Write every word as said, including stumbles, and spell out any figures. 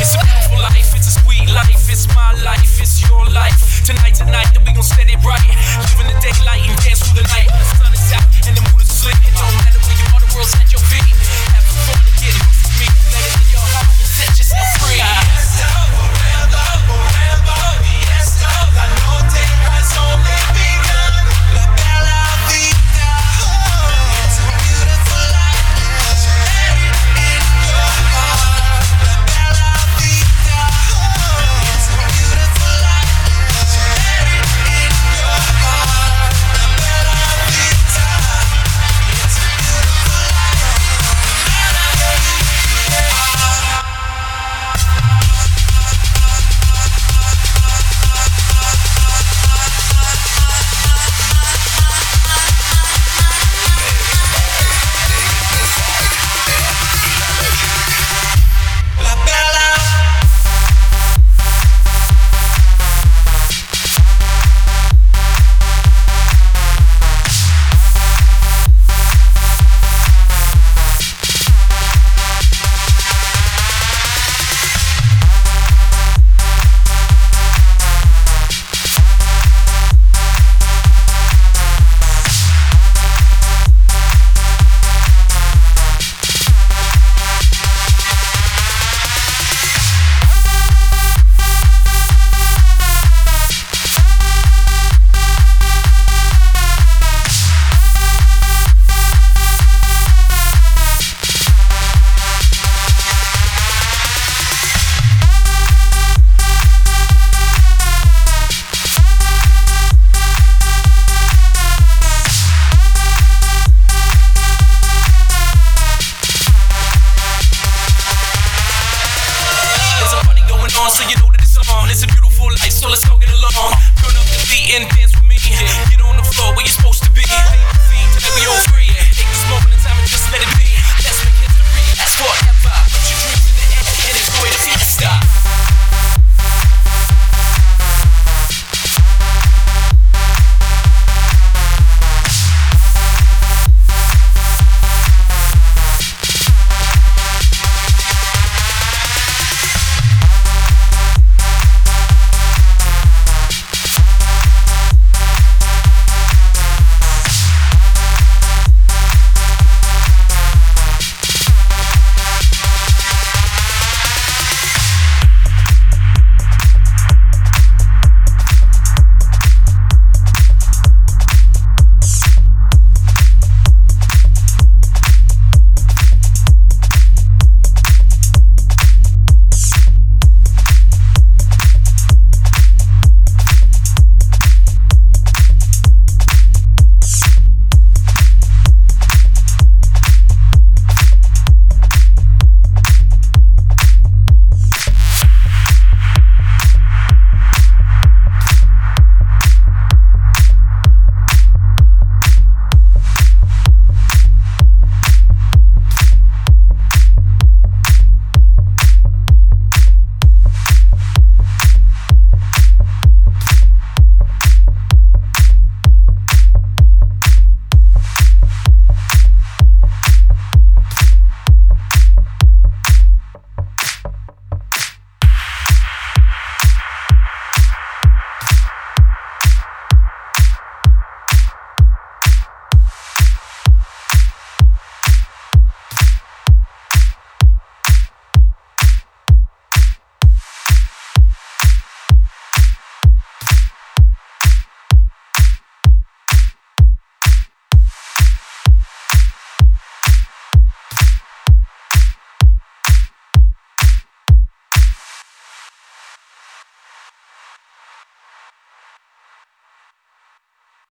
It's a beautiful life, it's a sweet life, it's my life, it's your life. Tonight, tonight, then we gon' set it right. Live in the daylight and dance through the night. The sun is out and the moon is asleep. It don't matter where you are, the world's at your feet. Have some fun and get loose with me. Let it in your heart and set yourself free. Fiesta, forever, forever, fiesta. La noche has only begun. La bella vita. It's a beautiful life. Let it in your heart. La bella vita. It's a beautiful life. Let it in your heart. La bella vita. It's a beautiful life. La bella. There's a party going on, so you know that it's on. It's a beautiful life, so let's go get along. Turn up the beat and dance with me. Get on the floor where you're supposed to